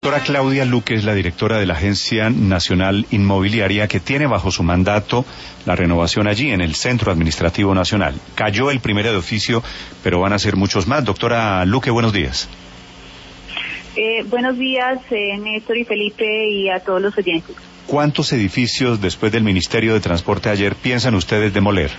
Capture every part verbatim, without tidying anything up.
Doctora Claudia Luque es la directora de la Agencia Nacional Inmobiliaria que tiene bajo su mandato la renovación allí en el Centro Administrativo Nacional. Cayó el primero de oficio, pero van a ser muchos más. Doctora Luque, buenos días. Eh, buenos días, eh, Néstor y Felipe y a todos los oyentes. ¿Cuántos edificios después del Ministerio de Transporte ayer piensan ustedes demoler?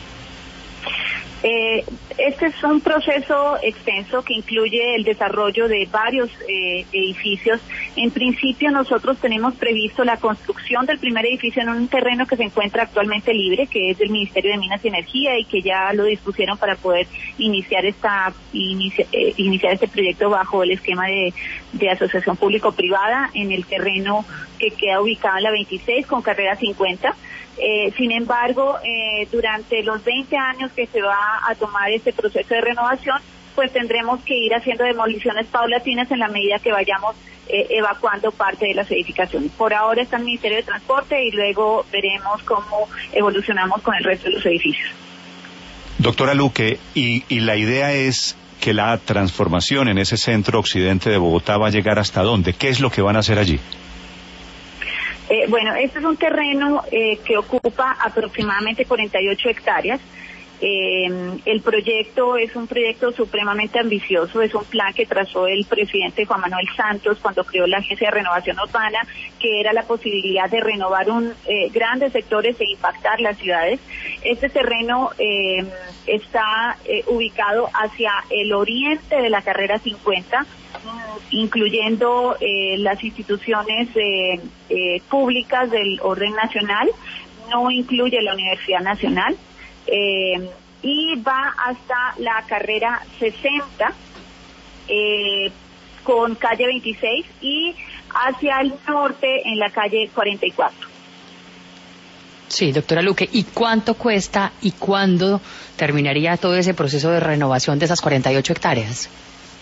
Eh, este es un proceso extenso que incluye el desarrollo de varios eh, edificios. En principio nosotros tenemos previsto la construcción del primer edificio en un terreno que se encuentra actualmente libre, que es del Ministerio de Minas y Energía, y que ya lo dispusieron para poder iniciar esta inicia, eh, iniciar este proyecto bajo el esquema de, de asociación público-privada en el terreno que queda ubicado en la veintiséis con carrera cincuenta. Eh, sin embargo, eh, durante los veinte años que se va a tomar este proceso de renovación, pues tendremos que ir haciendo demoliciones paulatinas en la medida que vayamos eh, evacuando parte de las edificaciones. Por ahora está el Ministerio de Transporte y luego veremos cómo evolucionamos con el resto de los edificios. Doctora Luque, y, y la idea es que la transformación en ese centro occidente de Bogotá va a llegar ¿hasta dónde? ¿Qué es lo que van a hacer allí? Eh, bueno, este es un terreno eh, que ocupa aproximadamente cuarenta y ocho hectáreas. Eh, el proyecto es un proyecto supremamente ambicioso, es un plan que trazó el presidente Juan Manuel Santos cuando creó la Agencia de Renovación Urbana, que era la posibilidad de renovar un eh, grandes sectores e impactar las ciudades. Este terreno eh, está eh, ubicado hacia el oriente de la carrera cincuenta, incluyendo eh, las instituciones eh, eh, públicas del orden nacional, no incluye la Universidad Nacional, eh, y va hasta la carrera sesenta eh, con calle veintiséis y hacia el norte en la calle cuarenta y cuatro. Sí, doctora Luque, ¿y cuánto cuesta y cuándo terminaría todo ese proceso de renovación de esas cuarenta y ocho hectáreas?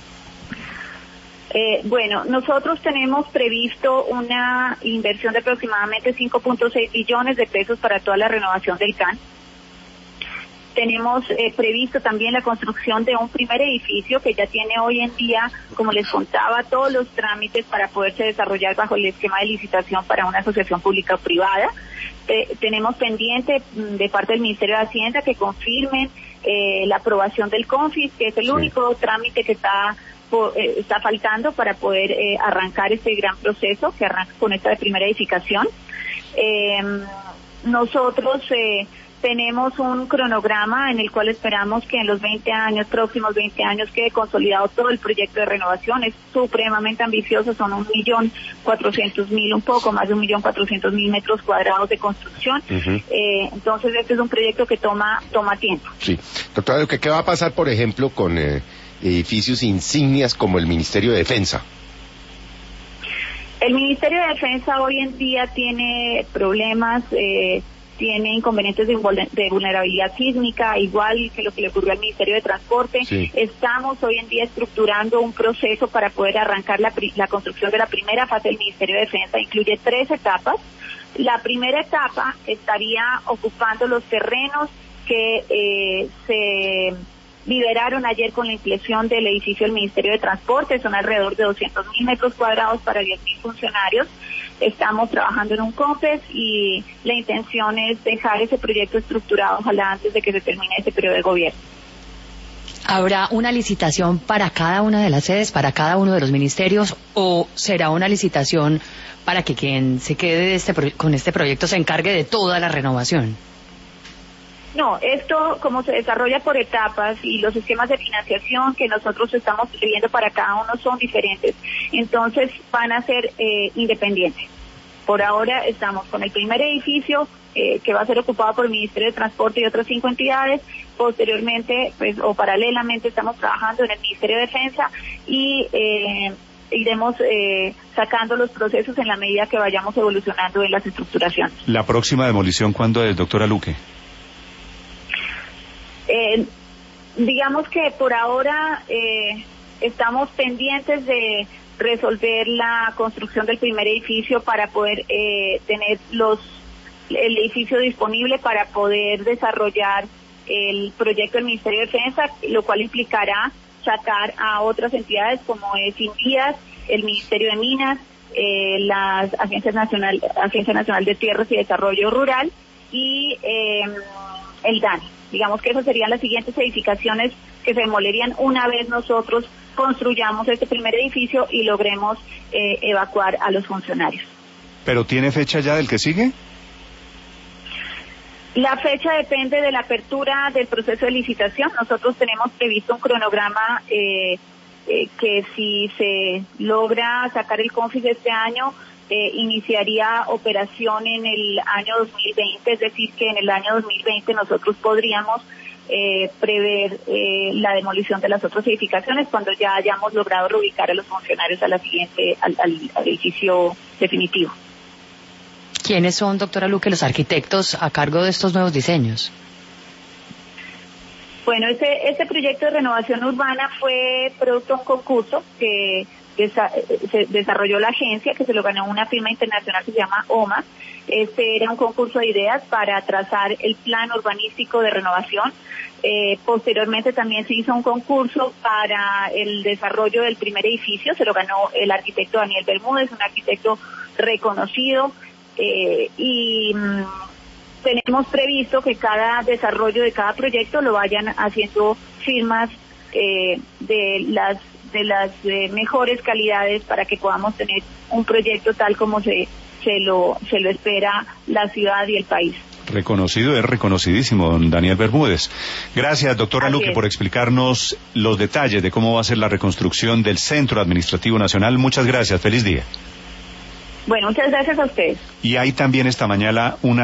Eh, bueno, nosotros tenemos previsto una inversión de aproximadamente cinco punto seis billones de pesos para toda la renovación del C A N. Tenemos eh, previsto también la construcción de un primer edificio que ya tiene hoy en día, como les contaba, todos los trámites para poderse desarrollar bajo el esquema de licitación para una asociación pública o privada. Eh, tenemos pendiente de parte del Ministerio de Hacienda que confirmen eh, la aprobación del CONFIS, que es el sí. único trámite que está está faltando para poder eh, arrancar este gran proceso que arranca con esta primera edificación. Eh, nosotros eh, tenemos un cronograma en el cual esperamos que en los veinte años, próximos veinte años, quede consolidado todo el proyecto de renovación. Es supremamente ambicioso, son un millón cuatrocientos mil, un poco más de un millón cuatrocientos mil metros cuadrados de construcción. Uh-huh. eh, entonces este es un proyecto que toma toma tiempo. Sí, doctora, ¿qué va a pasar, por ejemplo, con eh... edificios insignias como el Ministerio de Defensa? El Ministerio de Defensa hoy en día tiene problemas, eh, tiene inconvenientes de, de vulnerabilidad sísmica, igual que lo que le ocurrió al Ministerio de Transporte. Sí. Estamos hoy en día estructurando un proceso para poder arrancar la, la construcción de la primera fase del Ministerio de Defensa. Incluye tres etapas. La primera etapa estaría ocupando los terrenos que eh, se liberaron ayer con la ampliación del edificio del Ministerio de Transporte. Son alrededor de doscientos mil metros cuadrados para diez mil funcionarios. Estamos trabajando en un COMPES y la intención es dejar ese proyecto estructurado, ojalá antes de que se termine ese periodo de gobierno. ¿Habrá una licitación para cada una de las sedes, para cada uno de los ministerios, o será una licitación para que quien se quede de este pro- con este proyecto se encargue de toda la renovación? No, esto como se desarrolla por etapas y los esquemas de financiación que nosotros estamos viendo para cada uno son diferentes, entonces van a ser eh, independientes. Por ahora estamos con el primer edificio eh, que va a ser ocupado por el Ministerio de Transporte y otras cinco entidades. Posteriormente, pues, o paralelamente, estamos trabajando en el Ministerio de Defensa y eh, iremos eh, sacando los procesos en la medida que vayamos evolucionando en las estructuraciones. ¿La próxima demolición cuándo es, doctora Luque? Eh, digamos que por ahora eh, estamos pendientes de resolver la construcción del primer edificio para poder eh, tener los el edificio disponible para poder desarrollar el proyecto del Ministerio de Defensa, lo cual implicará sacar a otras entidades como es Invías el Ministerio de Minas, eh, la Agencia Nacional, Agencia Nacional de Tierras y Desarrollo Rural y eh, el DANE. Digamos que esas serían las siguientes edificaciones que se demolerían una vez nosotros construyamos este primer edificio y logremos eh, evacuar a los funcionarios. ¿Pero tiene fecha ya del que sigue? La fecha depende de la apertura del proceso de licitación. Nosotros tenemos previsto un cronograma eh, eh, que si se logra sacar el CONFIS este año, eh, iniciaría operación en el año dos mil veinte, es decir, que en el año dos mil veinte nosotros podríamos eh, prever eh, la demolición de las otras edificaciones cuando ya hayamos logrado reubicar a los funcionarios a la siguiente, al, al, al edificio definitivo. ¿Quiénes son, doctora Luque, los arquitectos a cargo de estos nuevos diseños? Bueno, este, este proyecto de renovación urbana fue producto de un concurso que desa, se desarrolló la agencia, que se lo ganó una firma internacional que se llama O M A. Este era un concurso de ideas para trazar el plan urbanístico de renovación. Eh, posteriormente también se hizo un concurso para el desarrollo del primer edificio, se lo ganó el arquitecto Daniel Bermúdez, un arquitecto reconocido. Eh, y mmm, tenemos previsto que cada desarrollo de cada proyecto lo vayan haciendo firmas eh, de las de las eh, mejores calidades para que podamos tener un proyecto tal como se se lo se lo espera la ciudad y el país. Reconocido, es reconocidísimo, don Daniel Bermúdez. Gracias, doctora Así Luque, es. por explicarnos los detalles de cómo va a ser la reconstrucción del Centro Administrativo Nacional. Muchas gracias, feliz día. Bueno, muchas gracias a ustedes. Y hay también esta mañana una